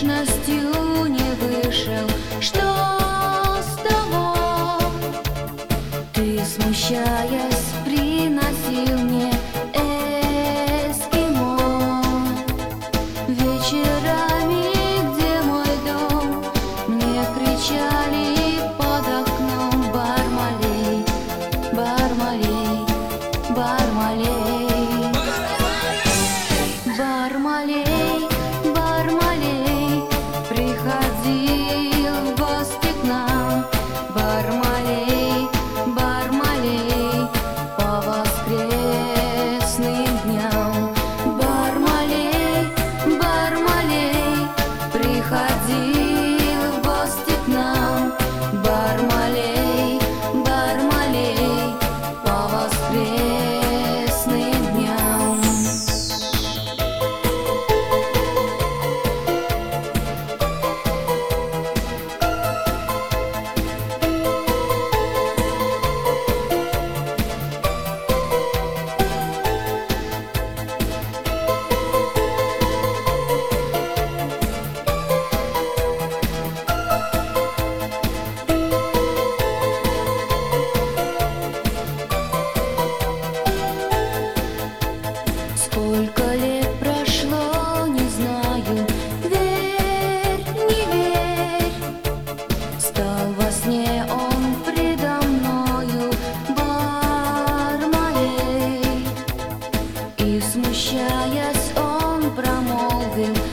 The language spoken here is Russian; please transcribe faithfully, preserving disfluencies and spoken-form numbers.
поспешностью не вышел. Что с того? Ты, смущаясь, приносил мне эскимо. Вечерами, где мой дом, мне кричали под окном: Бармалей, Бармалей, Бармалей, Бармалей, Бармалей, приходил в гости к нам. Бармалей, Бармалей, по воскресным дням. Бармалей, Бармалей, приходил в гости к нам. Бармалей, Бармалей, по воскресным дням. Сколько лет прошло, не знаю, верь, не верь. Стал во сне он предо мною, Бармалей, и, смущаясь, он промолвил: